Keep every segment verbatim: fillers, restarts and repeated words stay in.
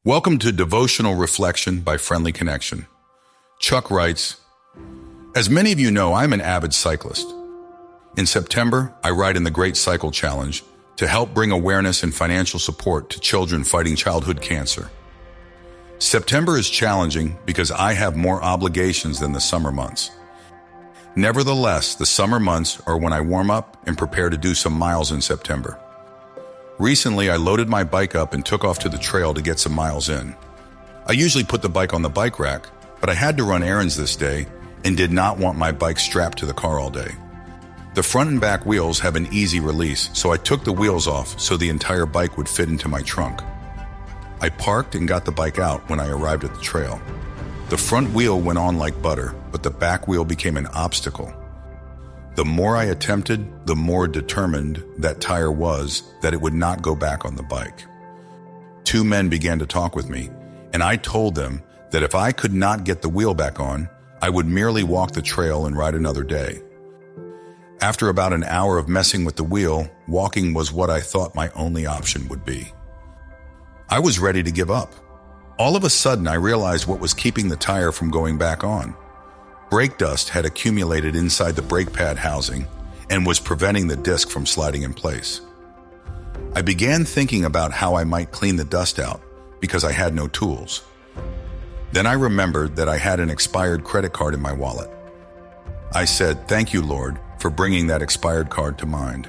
Welcome to Devotional Reflection by Friendly Connection. Chuck writes, as many of you know, I'm an avid cyclist. In September, I ride in the Great Cycle Challenge to help bring awareness and financial support to children fighting childhood cancer. September is challenging because I have more obligations than the summer months. Nevertheless, the summer months are when I warm up and prepare to do some miles in September. Recently, I loaded my bike up and took off to the trail to get some miles in. I usually put the bike on the bike rack, but I had to run errands this day and did not want my bike strapped to the car all day. The front and back wheels have an easy release, so I took the wheels off so the entire bike would fit into my trunk. I parked and got the bike out when I arrived at the trail. The front wheel went on like butter, but the back wheel became an obstacle. The more I attempted, the more determined that tire was that it would not go back on the bike. Two men began to talk with me, and I told them that if I could not get the wheel back on, I would merely walk the trail and ride another day. After about an hour of messing with the wheel, walking was what I thought my only option would be. I was ready to give up. All of a sudden, I realized what was keeping the tire from going back on. Brake dust had accumulated inside the brake pad housing and was preventing the disc from sliding in place. I began thinking about how I might clean the dust out because I had no tools. Then I remembered that I had an expired credit card in my wallet. I said, "Thank you, Lord, for bringing that expired card to mind."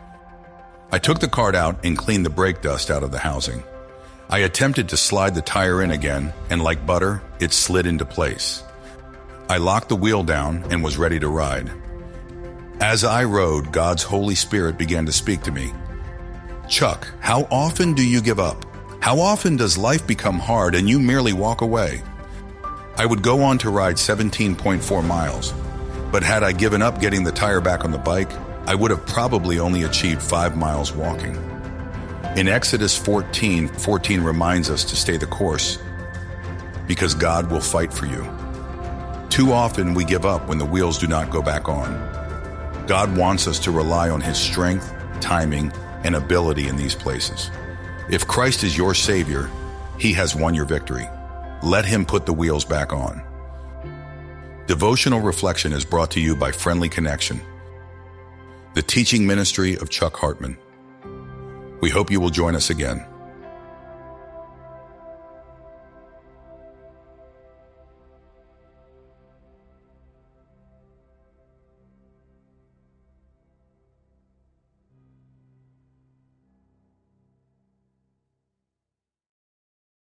I took the card out and cleaned the brake dust out of the housing. I attempted to slide the tire in again, and like butter, it slid into place. I locked the wheel down and was ready to ride. As I rode, God's Holy Spirit began to speak to me. Chuck, how often do you give up? How often does life become hard and you merely walk away? I would go on to ride seventeen point four miles, but had I given up getting the tire back on the bike, I would have probably only achieved five miles walking. In Exodus fourteen, fourteen reminds us to stay the course because God will fight for you. Too often we give up when the wheels do not go back on. God wants us to rely on His strength, timing, and ability in these places. If Christ is your Savior, He has won your victory. Let Him put the wheels back on. Devotional Reflection is brought to you by Friendly Connection, the teaching ministry of Chuck Hartman. We hope you will join us again.